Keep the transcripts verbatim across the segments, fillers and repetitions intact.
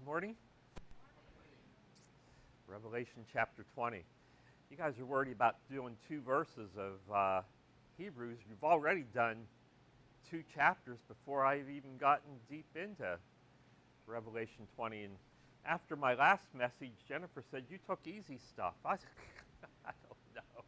morning? Revelation chapter twenty. You guys are worried about doing two verses of uh, Hebrews. You've already done two chapters before I've even gotten deep into Revelation twenty. And after my last message, Jennifer said, you took easy stuff. I, I don't know.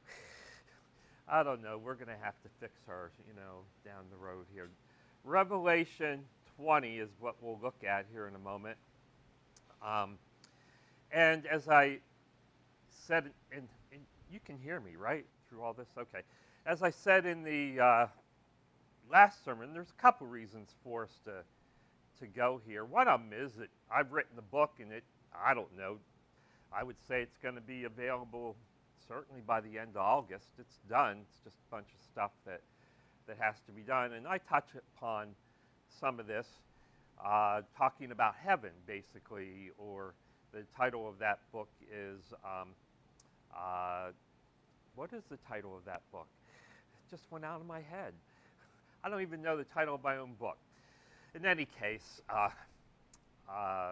I don't know. We're going to have to fix her, you know, down the road here. Revelation twenty is what we'll look at here in a moment. Um, and as I said, and, and you can hear me, right, through all this? Okay. As I said in the uh, last sermon, there's a couple reasons for us to, to go here. One of them is that I've written a book, and it, I don't know, I would say it's going to be available certainly by the end of August. It's done. It's just a bunch of stuff that, that has to be done. And I touch upon some of this, uh, talking about heaven, basically, or the title of that book is, um, uh, what is the title of that book? It just went out of my head. I don't even know the title of my own book. In any case, uh, uh,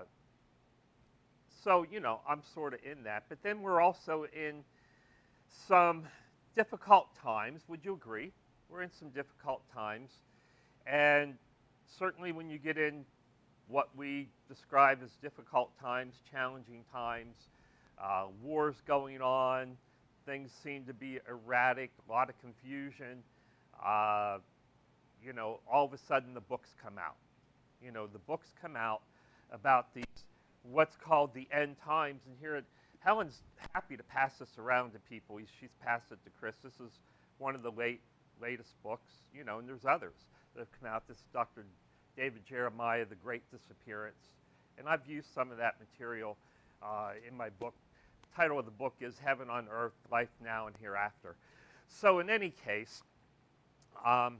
so, you know, I'm sort of in that. But then we're also in some difficult times. Would you agree? We're in some difficult times. And certainly when you get in what we describe as difficult times, challenging times, uh, wars going on, things seem to be erratic, a lot of confusion. Uh, you know, all of a sudden the books come out. You know, the books come out about these, what's called the end times. And here, Helen's happy to pass this around to people. She's passed it to Chris. This is one of the late, latest books, you know, and there's others that have come out. This is Doctor David Jeremiah, The Great Disappearance. And I've used some of that material uh, in my book. The title of the book is Heaven on Earth, Life Now and Hereafter. So in any case, um,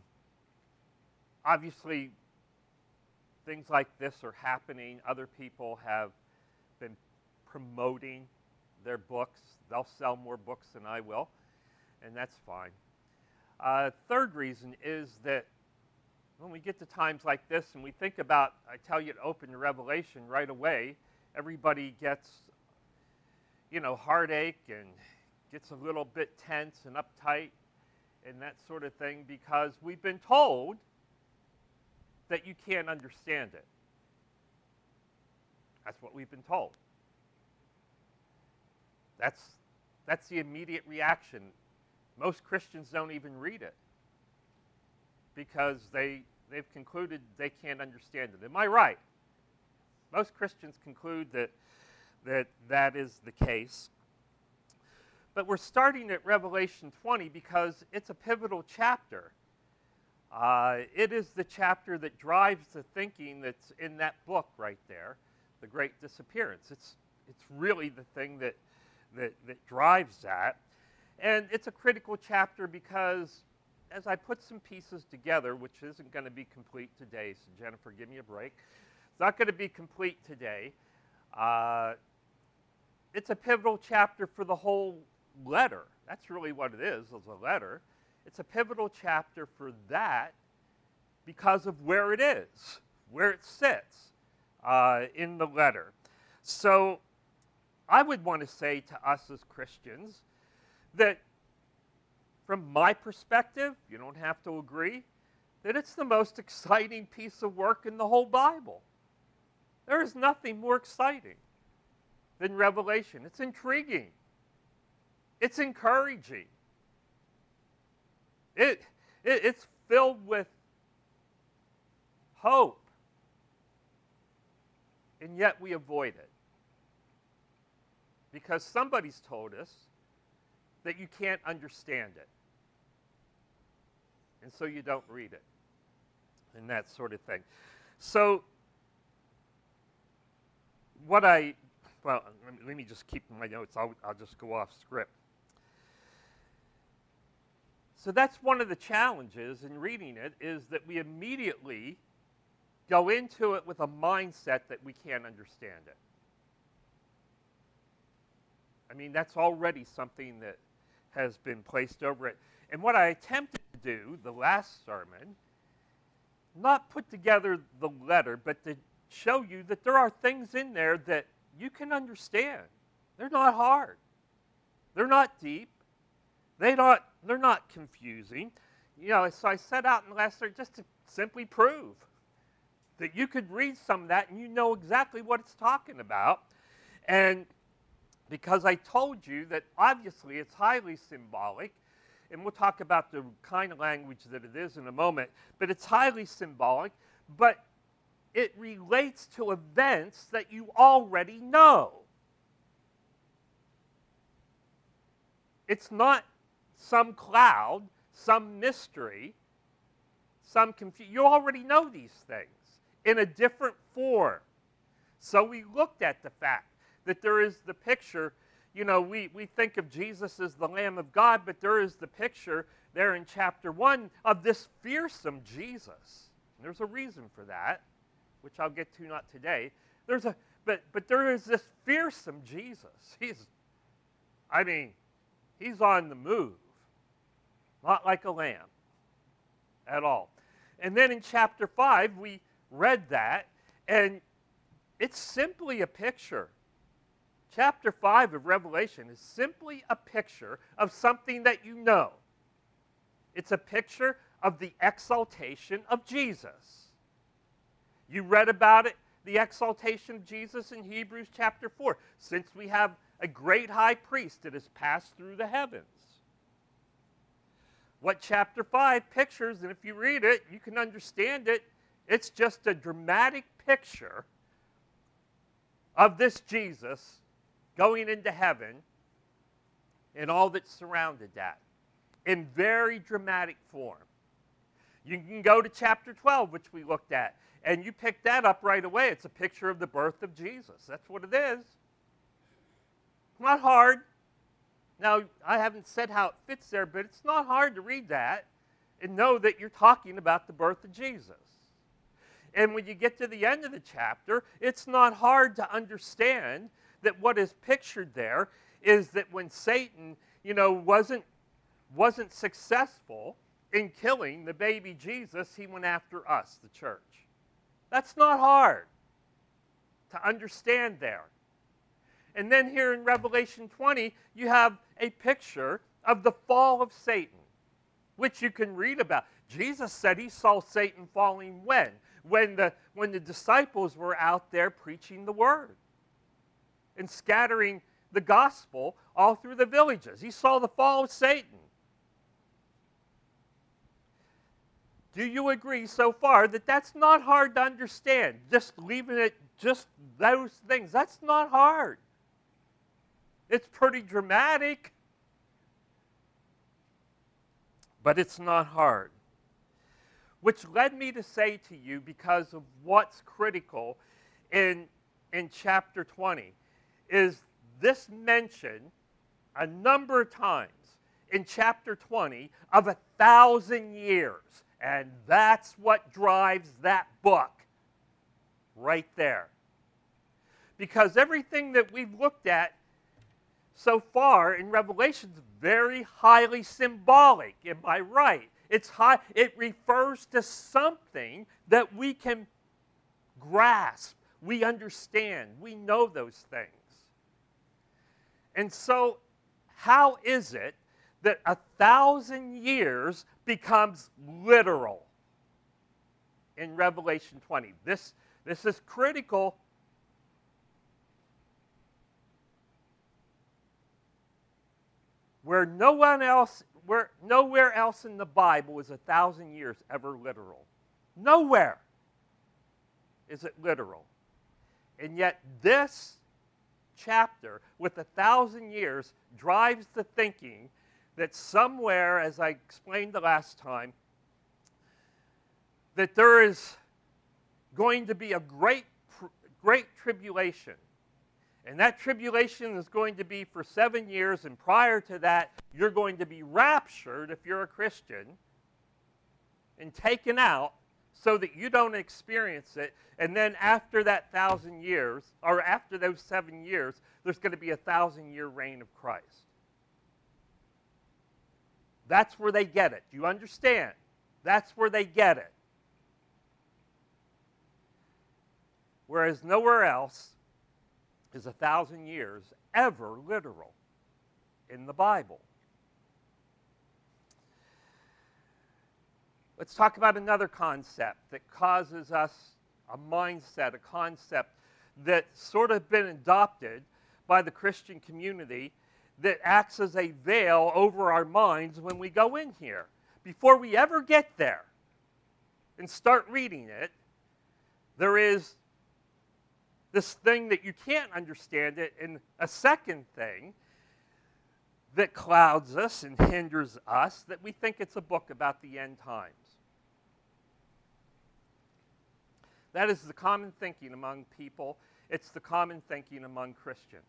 obviously things like this are happening. Other people have been promoting their books. They'll sell more books than I will, and that's fine. Uh, third reason is that when we get to times like this and we think about, I tell you to open the Revelation right away, everybody gets, you know, heartache and gets a little bit tense and uptight and that sort of thing because we've been told that you can't understand it. That's what we've been told. That's, that's the immediate reaction. Most Christians don't even read it because they, they've concluded they can't understand it. Am I right? Most Christians conclude that, that that is the case. But we're starting at Revelation twenty because it's a pivotal chapter. Uh, it is the chapter that drives the thinking that's in that book right there, The Great Disappearance. It's, it's really the thing that, that, that drives that. And it's a critical chapter because as I put some pieces together, which isn't going to be complete today, so Jennifer, give me a break. It's not going to be complete today. Uh, it's a pivotal chapter for the whole letter. That's really what it is, is a letter. It's a pivotal chapter for that because of where it is, where it sits uh, in the letter. So I would want to say to us as Christians that from my perspective, you don't have to agree, that it's the most exciting piece of work in the whole Bible. There is nothing more exciting than Revelation. It's intriguing. It's encouraging. It, it, it's filled with hope, and yet we avoid it because somebody's told us that you can't understand it, and so you don't read it, and that sort of thing. So what I, well, let me just keep my notes. I'll, I'll just go off script. So that's one of the challenges in reading it, is that we immediately go into it with a mindset that we can't understand it. I mean, that's already something that has been placed over it. And what I attempted to do, the last sermon, not put together the letter, but to show you that there are things in there that you can understand. They're not hard. They're not deep. They not, they're not confusing. You know, so I set out in the last third just to simply prove that you could read some of that and you know exactly what it's talking about. And because I told you that obviously it's highly symbolic, and we'll talk about the kind of language that it is in a moment, but it's highly symbolic, but it relates to events that you already know. It's not some cloud, some mystery, some confusion. You already know these things in a different form. So we looked at the fact that there is the picture, you know, we, we think of Jesus as the Lamb of God, but there is the picture there in chapter one of this fearsome Jesus. And there's a reason for that, which I'll get to not today. There's a, but, but there is this fearsome Jesus. He's, I mean, he's on the move. Not like a lamb at all. And then in chapter five, we read that, and it's simply a picture. Chapter five of Revelation is simply a picture of something that you know. It's a picture of the exaltation of Jesus. You read about it, the exaltation of Jesus in Hebrews chapter four. Since we have a great high priest that has passed through the heavens. What chapter five pictures, and if you read it, you can understand it, it's just a dramatic picture of this Jesus going into heaven and all that surrounded that in very dramatic form. You can go to chapter twelve, which we looked at, and you pick that up right away. It's a picture of the birth of Jesus. That's what it is. Not hard. Now, I haven't said how it fits there, but it's not hard to read that and know that you're talking about the birth of Jesus. And when you get to the end of the chapter, it's not hard to understand that what is pictured there is that when Satan, you know, wasn't, wasn't successful in killing the baby Jesus, he went after us, the church. That's not hard to understand there. And then here in Revelation twenty, you have a picture of the fall of Satan, which you can read about. Jesus said he saw Satan falling when? When the, when the disciples were out there preaching the word and scattering the gospel all through the villages. He saw the fall of Satan. Do you agree so far that that's not hard to understand? Just leaving it, just those things, that's not hard. It's pretty dramatic, but it's not hard. Which led me to say to you, because of what's critical in, in chapter twenty, is this mention a number of times in chapter twenty of a thousand years. And that's what drives that book right there. Because everything that we've looked at so far in Revelation is very highly symbolic. Am I right? It's high, it refers to something that we can grasp, we understand, we know those things. And so, how is it that a thousand years becomes literal in Revelation twenty? This, this is critical. Where no one else, where nowhere else in the Bible is a thousand years ever literal. Nowhere is it literal. And yet this chapter with a thousand years drives the thinking that somewhere, as I explained the last time, that there is going to be a great, great tribulation. And that tribulation is going to be for seven years, and prior to that, you're going to be raptured if you're a Christian and taken out so that you don't experience it. And then after that thousand years, or after those seven years, there's going to be a thousand-year reign of Christ. That's where they get it. Do you understand? That's where they get it. Whereas nowhere else is a thousand years ever literal in the Bible. Let's talk about another concept that causes us a mindset, a concept that's sort of been adopted by the Christian community that acts as a veil over our minds when we go in here. Before we ever get there and start reading it, there is this thing that you can't understand it, and a second thing that clouds us and hinders us, that we think it's a book about the end times. That is the common thinking among people. It's the common thinking among Christians.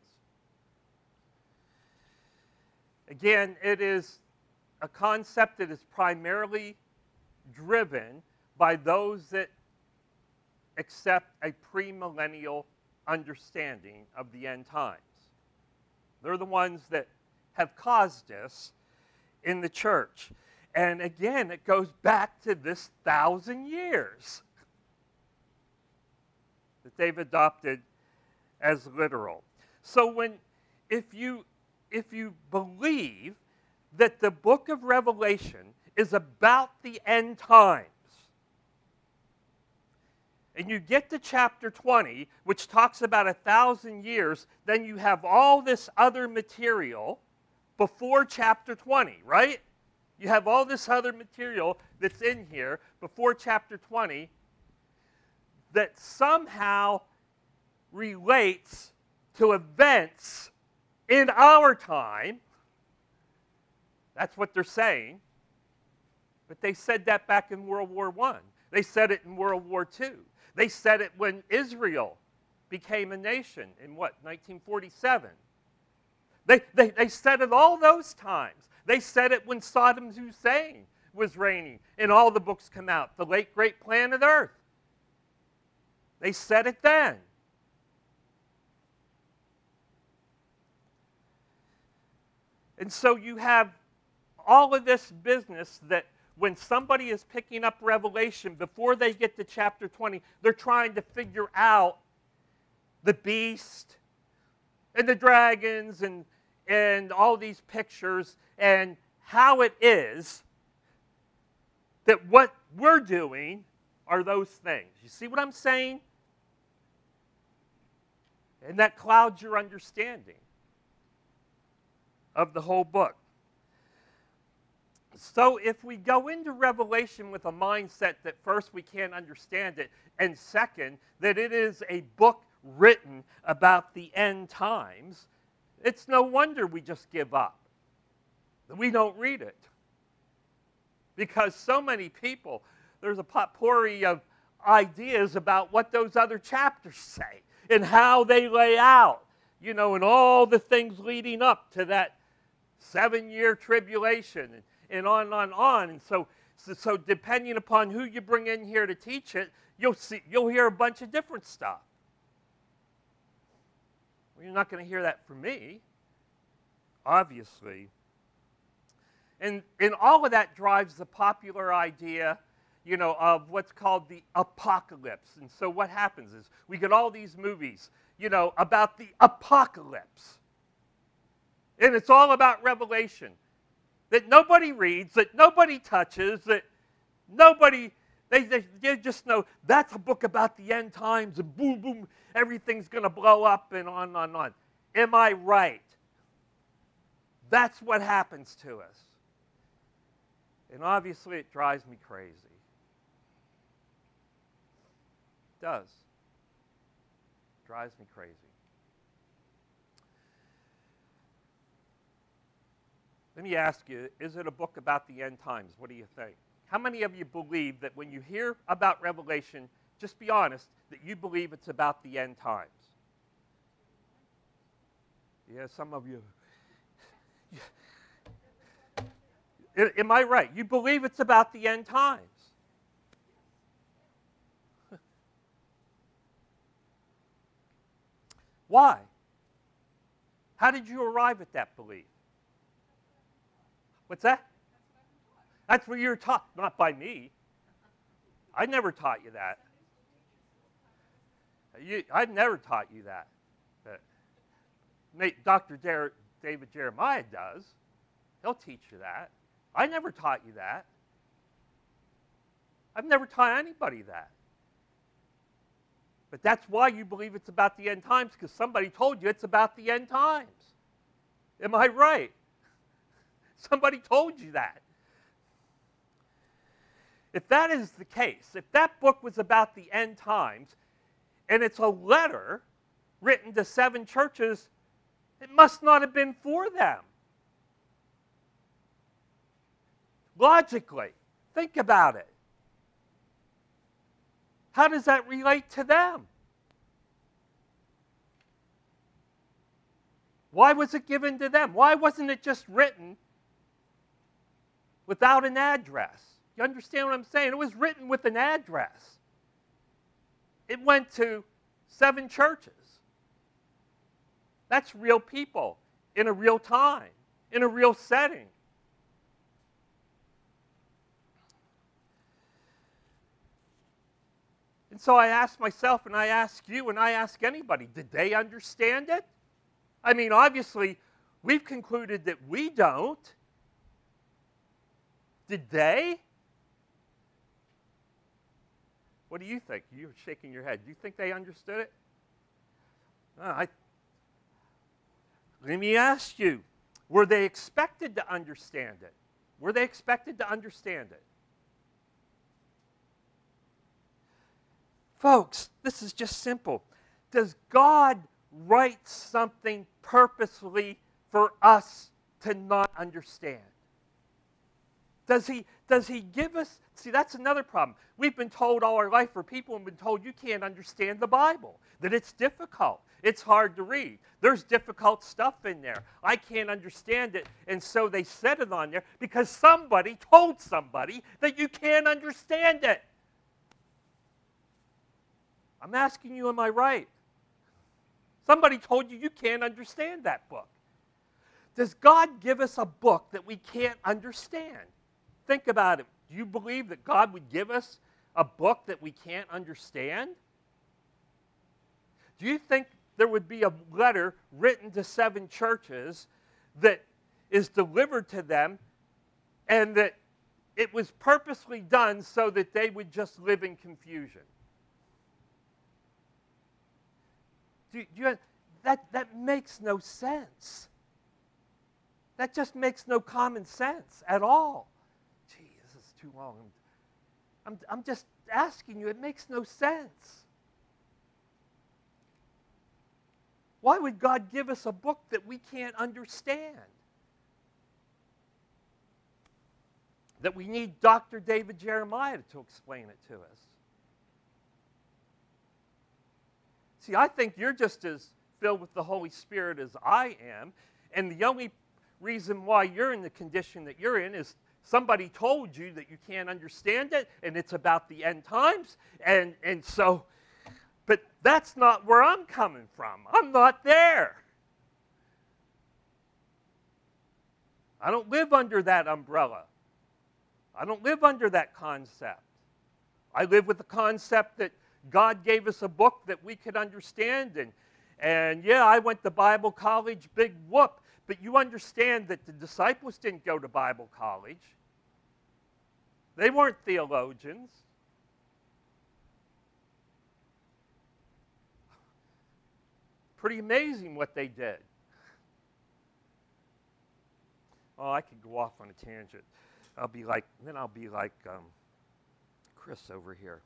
Again, it is a concept that is primarily driven by those that accept a premillennial understanding of the end times. They're the ones that have caused this in the church. And again, it goes back to this thousand years that they've adopted as literal. So when, if you, if you believe that the book of Revelation is about the end times, and you get to chapter twenty, which talks about a thousand years, then you have all this other material before chapter twenty, right? You have all this other material that's in here before chapter twenty that somehow relates to events in our time. That's what they're saying. But they said that back in World War One. They said it in World War Two. They said it when Israel became a nation in what, nineteen forty-seven. They, they, they said it all those times. They said it when Saddam Hussein was reigning and all the books come out, The Late Great Planet Earth. They said it then. And so you have all of this business that when somebody is picking up Revelation, before they get to chapter twenty, they're trying to figure out the beast and the dragons and, and all these pictures and how it is that what we're doing are those things. You see what I'm saying? And that clouds your understanding of the whole book. So if we go into Revelation with a mindset that first we can't understand it, and second, that it is a book written about the end times, it's no wonder we just give up. We don't read it. Because so many people, there's a potpourri of ideas about what those other chapters say and how they lay out, you know, and all the things leading up to that seven-year tribulation and, and on and on and on. And so, so, so depending upon who you bring in here to teach it, you'll see, you'll hear a bunch of different stuff. Well, you're not going to hear that from me, obviously. And, and all of that drives the popular idea, you know, of what's called the apocalypse. And so what happens is we get all these movies, you know, about the apocalypse. And it's all about Revelation. That nobody reads, that nobody touches, that nobody, they, they, they just know that's a book about the end times and boom, boom, everything's going to blow up and on and on and on. Am I right? That's what happens to us. And obviously it drives me crazy. It does. It drives me crazy. Let me ask you, is it a book about the end times? What do you think? How many of you believe that when you hear about Revelation, just be honest, that you believe it's about the end times? Yeah, some of you. Am I right? You believe it's about the end times. Why? How did you arrive at that belief? What's that? That's what you were taught, not by me. I never taught you that. You, I've never taught you that. But Doctor Jer- David Jeremiah does. He'll teach you that. I never taught you that. I've never taught anybody that. But that's why you believe it's about the end times, because somebody told you it's about the end times. Am I right? Somebody told you that. If that is the case, if that book was about the end times, and it's a letter written to seven churches, it must not have been for them. Logically, think about it. How does that relate to them? Why was it given to them? Why wasn't it just written without an address? You understand what I'm saying? It was written with an address. It went to seven churches. That's real people in a real time, in a real setting. And so I ask myself, and I ask you, and I ask anybody, did they understand it? I mean, obviously, we've concluded that we don't. Did they? What do you think? You're shaking your head. Do you think they understood it? No, I, let me ask you, were they expected to understand it? Were they expected to understand it? Folks, this is just simple. Does God write something purposefully for us to not understand? Does he, does he give us... See, that's another problem. We've been told all our life, or people have been told, you can't understand the Bible, that it's difficult. It's hard to read. There's difficult stuff in there. I can't understand it, and so they set it on there because somebody told somebody that you can't understand it. I'm asking you, am I right? Somebody told you you can't understand that book. Does God give us a book that we can't understand? Think about it. Do you believe that God would give us a book that we can't understand? Do you think there would be a letter written to seven churches that is delivered to them and that it was purposely done so that they would just live in confusion? Do you, do you, that, that makes no sense. That just makes no common sense at all. Gee, this is too long. I'm, I'm just asking you, it makes no sense. Why would God give us a book that we can't understand? That we need Doctor David Jeremiah to explain it to us. See, I think you're just as filled with the Holy Spirit as I am, and the only reason why you're in the condition that you're in is somebody told you that you can't understand it, and it's about the end times, and, and so, but that's not where I'm coming from. I'm not there. I don't live under that umbrella. I don't live under that concept. I live with the concept that God gave us a book that we could understand, and, and yeah, I went to Bible college, big whoop, but you understand that the disciples didn't go to Bible college. They weren't theologians. Pretty amazing what they did. Oh, I could go off on a tangent. I'll be like, then I'll be like um, Chris over here.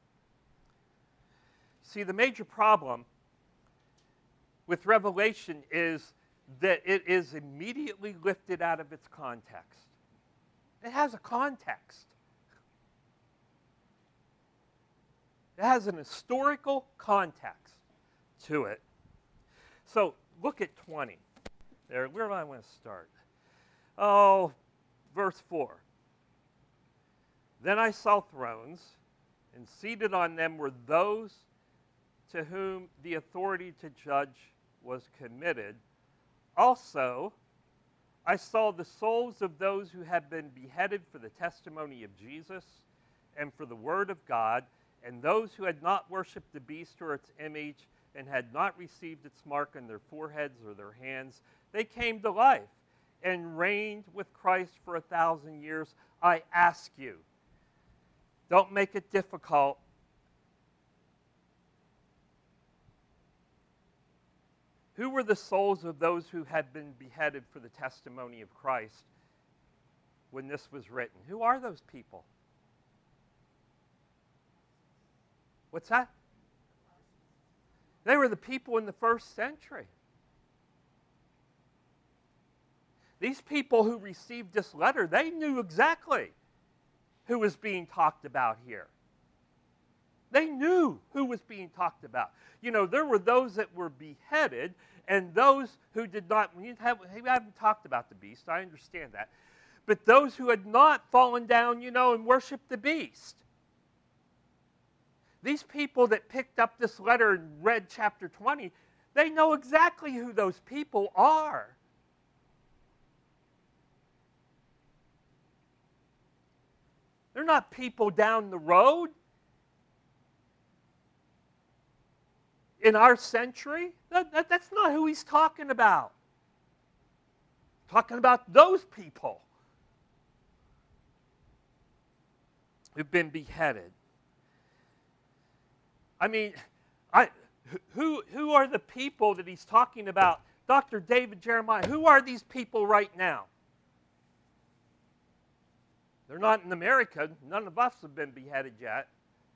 See, the major problem with Revelation is that it is immediately lifted out of its context. It has a context. It has an historical context to it. So look at twenty. There, where do I want to start? Oh, verse four. Then I saw thrones, and seated on them were those to whom the authority to judge was committed. Also, I saw the souls of those who had been beheaded for the testimony of Jesus and for the word of God, And those who had not worshipped the beast or its image and had not received its mark on their foreheads or their hands, they came to life and reigned with Christ for a thousand years. I ask you, don't make it difficult. Who were the souls of those who had been beheaded for the testimony of Christ when this was written? Who are those people? What's that? They were the people in the first century. These people who received this letter, they knew exactly who was being talked about here. They knew who was being talked about. You know, there were those that were beheaded and those who did not. We haven't talked about the beast, I understand that. But those who had not fallen down, you know, and worshiped the beast. These people that picked up this letter and read chapter twenty, they know exactly who those people are. They're not people down the road in our century. That, that, that's not who he's talking about. Talking about those people who've been beheaded. I mean, I, who, who are the people that he's talking about? Doctor David Jeremiah, who are these people right now? They're not in America. None of us have been beheaded yet.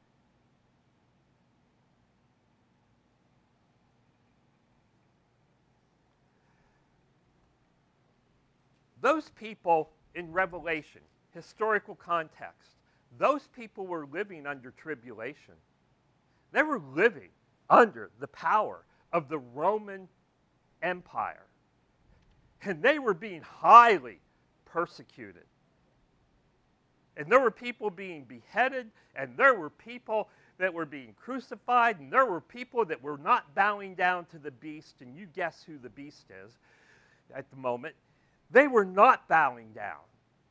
Those people in Revelation, historical context, those people were living under tribulation. They were living under the power of the Roman Empire. And they were being highly persecuted. And there were people being beheaded, and there were people that were being crucified, and there were people that were not bowing down to the beast, and you guess who the beast is at the moment. They were not bowing down.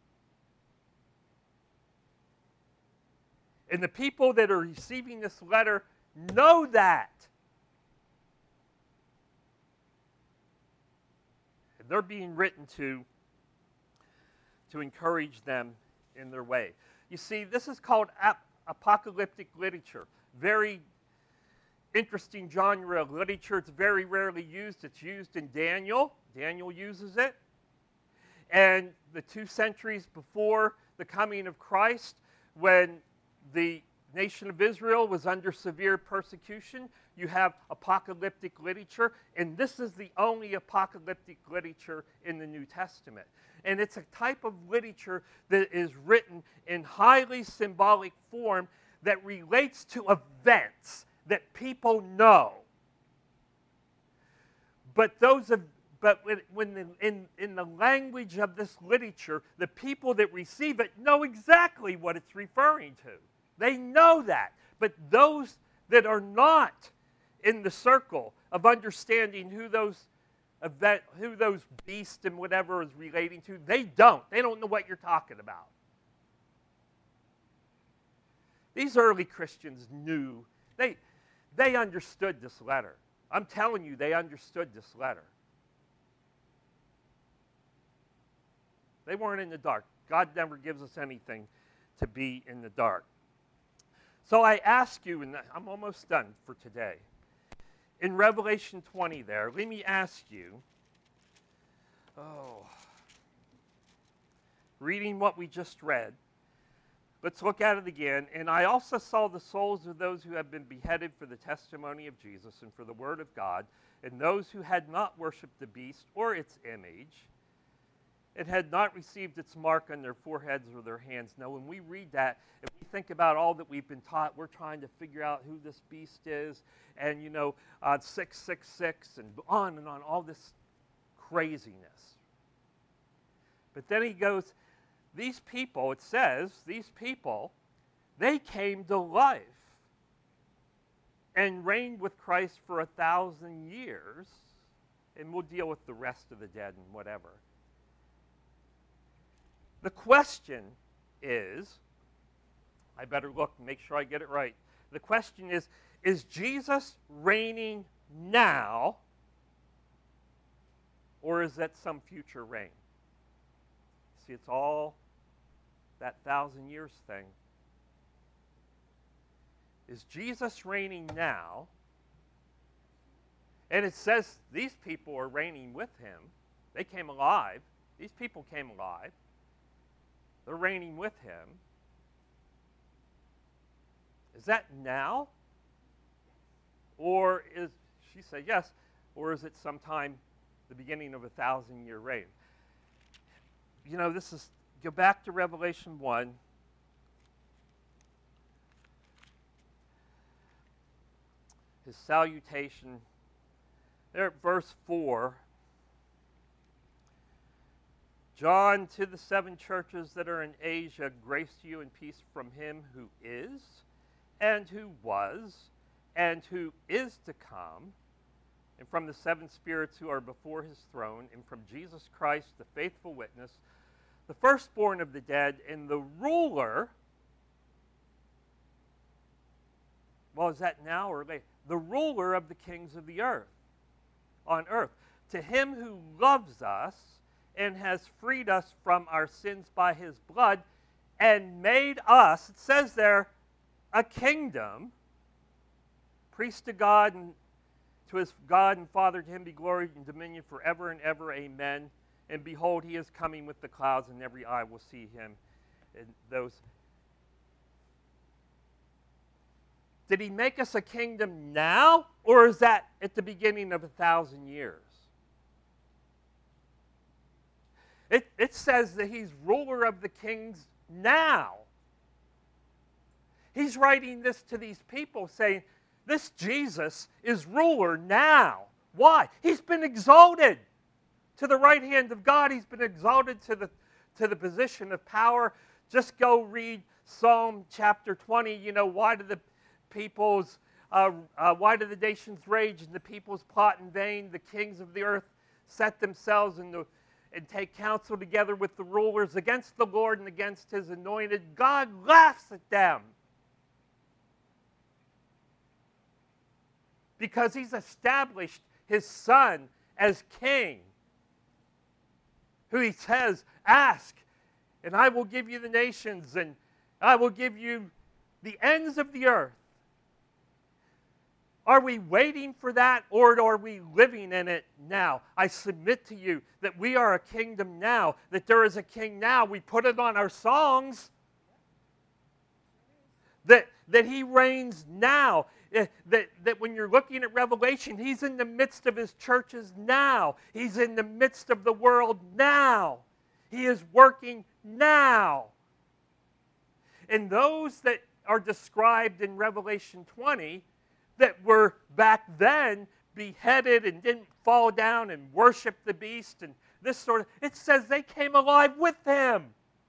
And the people that are receiving this letter know that. And they're being written to to encourage them in their way. You see, this is called ap- apocalyptic literature. Very interesting genre of literature. It's very rarely used. It's used in Daniel. Daniel uses it. And the two centuries before the coming of Christ, when the nation of Israel was under severe persecution, you have apocalyptic literature, and this is the only apocalyptic literature in the New Testament. And it's a type of literature that is written in highly symbolic form that relates to events that people know. But those of But when, when the, in, in the language of this literature, the people that receive it know exactly what it's referring to. They know that. But those that are not in the circle of understanding who those event, who those beasts and whatever is relating to, they don't. They don't know what you're talking about. These early Christians knew. They, they understood this letter. I'm telling you, they understood this letter. They weren't in the dark. God never gives us anything to be in the dark. So I ask you, and I'm almost done for today. In Revelation twenty there, let me ask you, oh, reading what we just read, let's look at it again. And I also saw the souls of those who have been beheaded for the testimony of Jesus and for the word of God, and those who had not worshipped the beast or its image, and had not received its mark on their foreheads or their hands. Now, when we read that, if we think about all that we've been taught, we're trying to figure out who this beast is, and, you know, uh, six six six, and on and on, all this craziness. But then he goes, these people, it says, these people, they came to life and reigned with Christ for a thousand years, and we'll deal with the rest of the dead and whatever. The question is, I better look and make sure I get it right. The question is, is Jesus reigning now, or is that some future reign? See, it's all that thousand years thing. Is Jesus reigning now? And it says these people are reigning with him. They came alive. These people came alive. They're reigning with him. Is that now? Or is, she said yes, or is it sometime the beginning of a thousand year reign? You know, this is, go back to Revelation one. His salutation, there at verse four. John, to the seven churches that are in Asia, grace to you and peace from him who is, and who was, and who is to come, and from the seven spirits who are before his throne, and from Jesus Christ, the faithful witness, the firstborn of the dead, and the ruler. Well, is that now or later? The ruler of the kings of the earth, on earth. To him who loves us and has freed us from our sins by his blood and made us, it says there, a kingdom, priest to God and to his God and Father, to him be glory and dominion forever and ever. Amen. And behold, he is coming with the clouds, and every eye will see him. And those. Did he make us a kingdom now, or is that at the beginning of a thousand years? It, it says that he's ruler of the kings now. He's writing this to these people saying, this Jesus is ruler now. Why? He's been exalted to the right hand of God. He's been exalted to the, to the position of power. Just go read Psalm chapter twenty. You know, why do the peoples, uh, uh, why do the nations rage and the peoples plot in vain? The kings of the earth set themselves in the and take counsel together with the rulers against the Lord and against his anointed. God laughs at them because he's established his son as king, who he says, ask, and I will give you the nations, and I will give you the ends of the earth. Are we waiting for that, or are we living in it now? I submit to you that we are a kingdom now, that there is a king now. We put it on our songs. That, that he reigns now. That, that when you're looking at Revelation, he's in the midst of his churches now. He's in the midst of the world now. He is working now. And those that are described in Revelation twenty, that were back then beheaded and didn't fall down and worship the beast and this sort of, it says they came alive with him.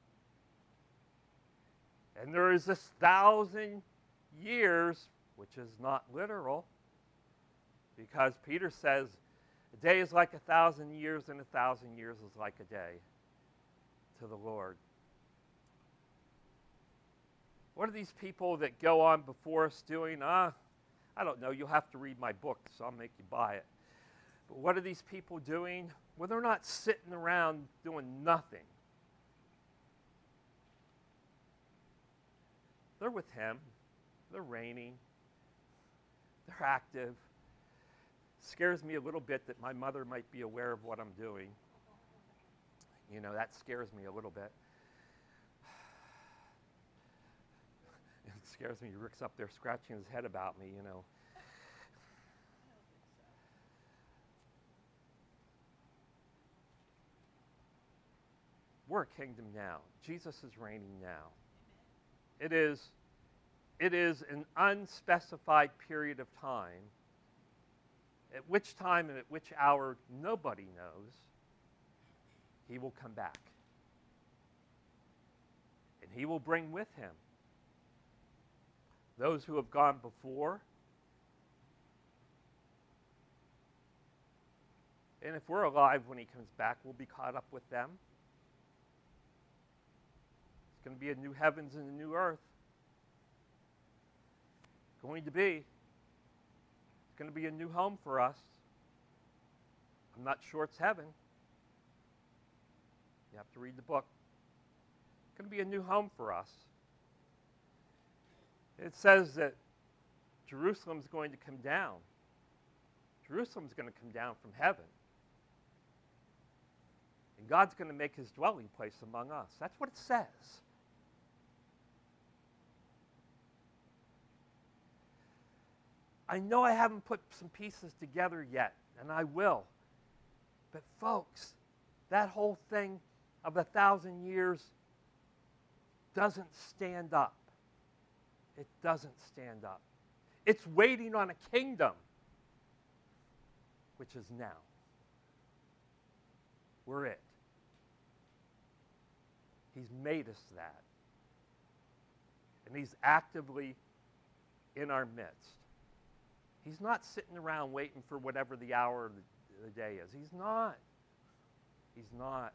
And there is this thousand years, which is not literal, because Peter says a day is like a thousand years and a thousand years is like a day to the Lord. What are these people that go on before us doing? Ah, I don't know. You'll have to read my book, so I'll make you buy it. But what are these people doing? Well, they're not sitting around doing nothing. They're with him. They're reigning. They're active. It scares me a little bit that my mother might be aware of what I'm doing. You know, that scares me a little bit. It scares me. Rick's up there scratching his head about me, you know. We're a kingdom now. Jesus is reigning now. It is, it is an unspecified period of time, at which time and at which hour nobody knows, he will come back. And he will bring with him those who have gone before. And if we're alive when he comes back, we'll be caught up with them. It's going to be a new heavens and a new earth. going to be. It's going to be a new home for us. I'm not sure it's heaven. You have to read the book. It's going to be a new home for us. It says that Jerusalem's going to come down. Jerusalem's going to come down from heaven. And God's going to make his dwelling place among us. That's what it says. I know I haven't put some pieces together yet, and I will. But folks, that whole thing of a thousand years doesn't stand up. It doesn't stand up. It's waiting on a kingdom, which is now. We're it. He's made us that. And he's actively in our midst. He's not sitting around waiting for whatever the hour of the, the day is. He's not. He's not.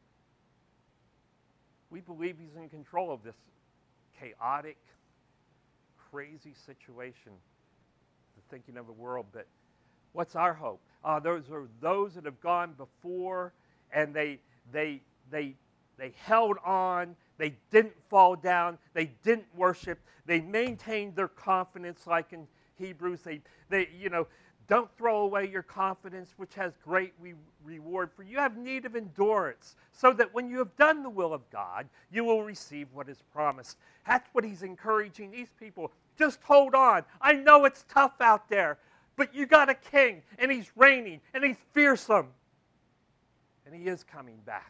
We believe he's in control of this chaotic, crazy situation, the thinking of the world. But what's our hope? Uh, those are those that have gone before, and they they they they held on. They didn't fall down. They didn't worship. They maintained their confidence, like in Hebrews. They they you know don't throw away your confidence, which has great re- reward. For you have need of endurance, so that when you have done the will of God, you will receive what is promised. That's what he's encouraging these people. Just hold on. I know it's tough out there, but you got a king, and he's reigning, and he's fearsome, and he is coming back.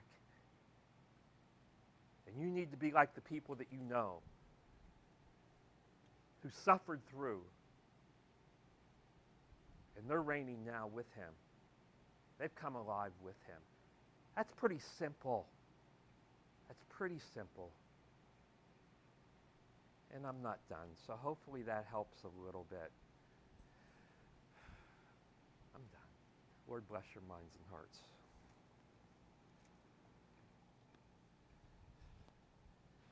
And you need to be like the people that you know, who suffered through, and they're reigning now with him. They've come alive with him. That's pretty simple. That's pretty simple. And I'm not done, so hopefully that helps a little bit. I'm done. Lord bless your minds and hearts.